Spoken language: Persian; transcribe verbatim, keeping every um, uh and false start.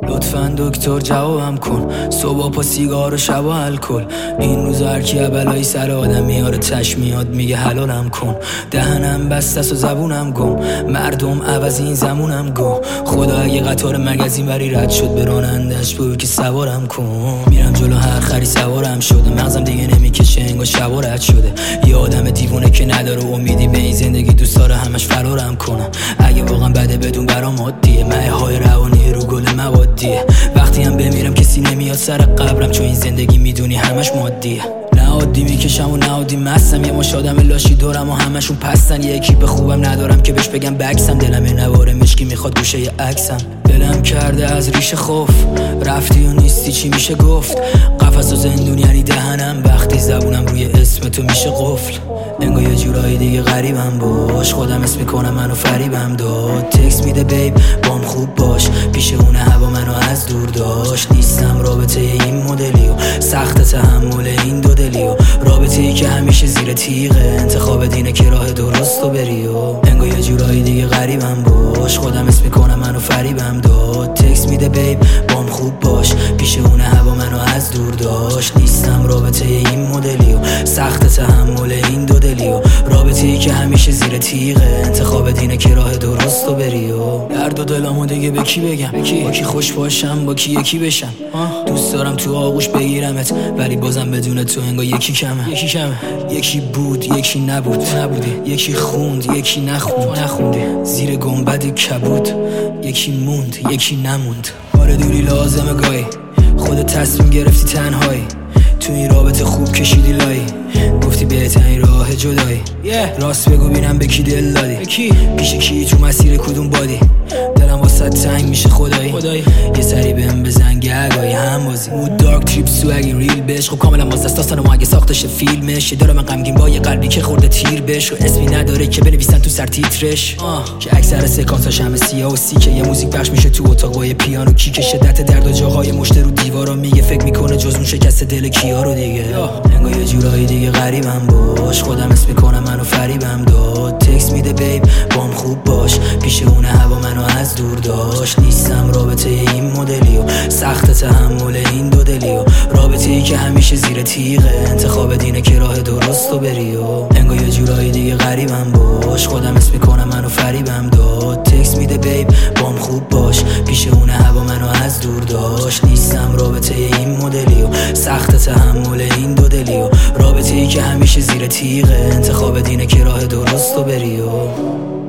لطفاً دکتر جوابم کن، صبح پا سیگار و شب و الکل. این روزا هر کی بلایی سر آدم میاره تش میاد میگه حلالم کن. دهنم بسته است و زبونم گم، مردم عوض این زمونم گم. خدا اگه قطار مگزین بری رد شد به رانندش بگو که سوارم کن. میرم جلو هر خری سوارم شده، مغزم دیگه نمیکشه انگار شب رد شده. یه آدم دیوونه که نداره امیدی به این زندگی، دوست داره همش فرارم کنه. اگه واقعا بده بدون برام عادیه، مه های روانی رو گل موادیه. وقتی هم بمیرم کسی نمیاد سر قبرم، چون این زندگی میدونی همش مادیه. نه عادی میکشم و نه عادی مستم، یه مش آدم لاشی دورم و همشون پستن. یه اکیپ خوبم ندارم که بهش بگم بکسم، دلم یه نواره مشکی میخواد گوشه یه عکسم. دلم کرده از ریشه خوف، رفتی و نیستی چی میشه گفت. قفس و زندون یعنی دهنم، وقتی زبونم روی اسم تو میشه قفل. انگار یه جورایی دیگه غریبم باش، خودم اسم میکنم منو فریبم داد. تکس میده بیب بام خوب باش، پیش اونه هوا منو از دور داشت. نیستم رابطه این مدلی و سخت تحمل این دو دلی و رابطه ای که همیشه زیر تیغه. انتخاب دینه که راه درست رو بری و انگار یه جورایی دیگه غریبم باش، خودم اسم میکنم منو فریبم داد. تکس میده بیب بام خوب باش، پیش اونه هوا منو از دور داشت. نیستم رابطه این مدلی و سخت تحمل این دو دلی و رابطه ای که همیشه زیر تیغه. انتخاب دینه که راه درست رو بری و درد و دلمو دیگه به کی بگم، با کی خوش باشم با کی یکی بشم. دوست دارم تو آغوش بگیرمت ولی بازم بدون تو انگار یکی کمه. یکی کمه یکی بود یکی نبود نبودی، یکی خوند یکی نخوند نخوندی، زیر گنبد کبود یکی موند یکی نموند. آره دوری لازمه گاهی، خودت تصمیم گرفتی تنهایی، تو این رابطه خوب کشیدی لایی، گفتی بهترین راه جدایی. yeah. راست بگو بینم به کی دل دادی، پیش کی تو مسیر کدوم بادی. دلم واسه تنگ میشه خدایی, خدایی. یه سری بهم بزن گگایی هم بازی مود دارک تریپ سوگی ریل بش. خب کاملا باز دست داستان ما اگه ساختش فیلمش. یه دارم غمگین با یه قلبی که خورده تیر بش و اسمی نداره که بنویسن تو سر تیترش. که اکثر سکانساش همه سیاه و سیکه، یه موزیک پخش میشه تو اتاق با یه پیانو کیک. شدت درد و جاهای مشت رو دیوارا میگه فکر میکنه جز اون شکست دل کیا رو دیگه. انگار یه جورایی دیگه غریبم باش، خودم اسم میکنم منو فریبم داد. تکس میده بیب بام خوب باش، پیش اونه هوا منو از دور داشت. نیستم رابطه این مدلی و سخت تحمل این دو دلی و رابطه ای که همیشه زیر تیغه. انتخاب دینه که راه درست رو بری و انگار یه جورایی دیگه غریبم باش، خودم اسم میکنم منو فریبم داد. تکس میده بیب بام خوب باش، پیش اونه هوا منو از دور داشت. نیستم رابطه این مدلی و سخت تحمل این دو دلی و رابطه ای که همیشه زیر تیغه. انتخاب دینه که راه درست رو بری و